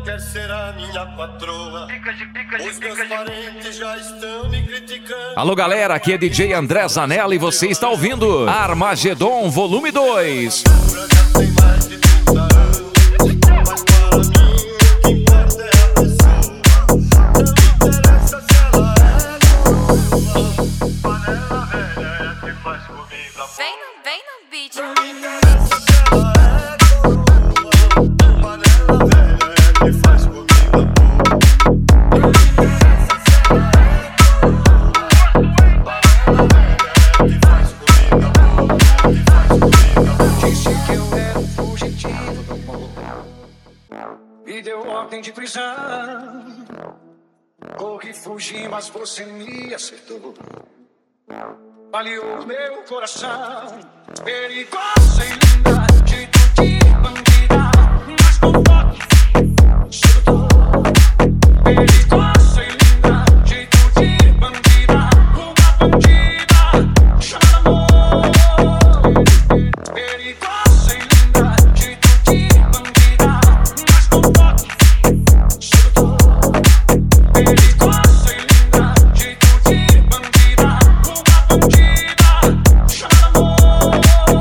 quer ser a minha patroa. Os meus parentes já estão me criticando. Alô galera, aqui é DJ André Zanella e você está ouvindo Armagedon Volume 2. Tem mais de 30 anos, mas para mim o que importa é a pessoa. Não interessa se ela é boa. Panela velha é a que faz comida boa. Vem no beat. Não interessa se ela é boa. Panela velha é a que faz comida boa. Não interessa se ela é boa. Panela velha é a que faz comida boa. Que faz comida boa. Disse que eu era um fugitivo do amor e deu ordem de prisão. Corri, fugi, mas você me acertou. Baleou meu coração. Perigosa e linda, jeito de bandida, mas com forte sedutor. Perigosa e linda, jeito de bandida, uma bandida chamada amor. Perigosa e linda, jeito de bandida, mas com forte sedutor. Perigosa e linda, jeito de bandida, uma bandida chamada amor.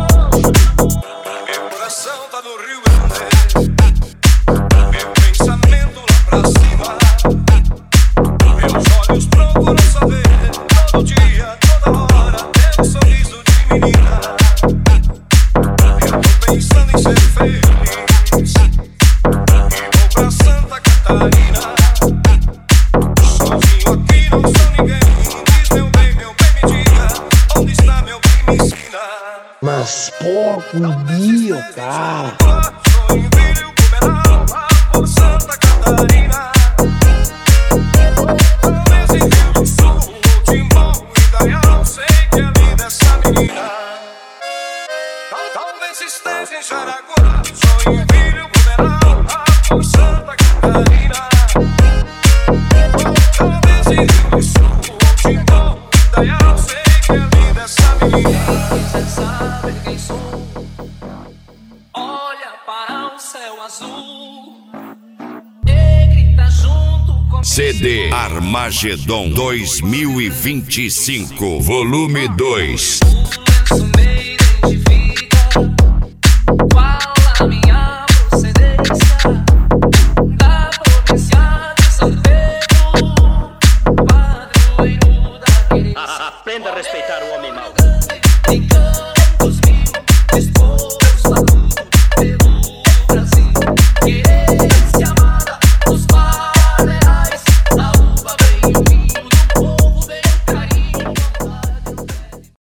Meu coração tá no Rio Grande, meu pensamento lá pra cima, meus olhos procuram saber todo dia, toda hora, teu sorriso de menina. Eu tô pensando em ser feliz e vou pra Santa Catarina. Sozinho aqui não sou ninguém. Diz meu bem, me diga, onde está meu bem, me ensina. Mas porco dia, cara. Joinville, Blumenau, lá por Santa Catarina. Nesse Rio do Sul, Timbó, Indaial, sei que é linda essa menina. Talvez esteja em Jaraguá, Joinville, Blumenau, lá por Santa Catarina. Talvez em Rio do Sul, Timbó, Indaial, sei que é linda essa menina. Quem quiser saber quem sou, olha para o céu azul e grita junto comigo. CD Armagedon 2025, volume 2.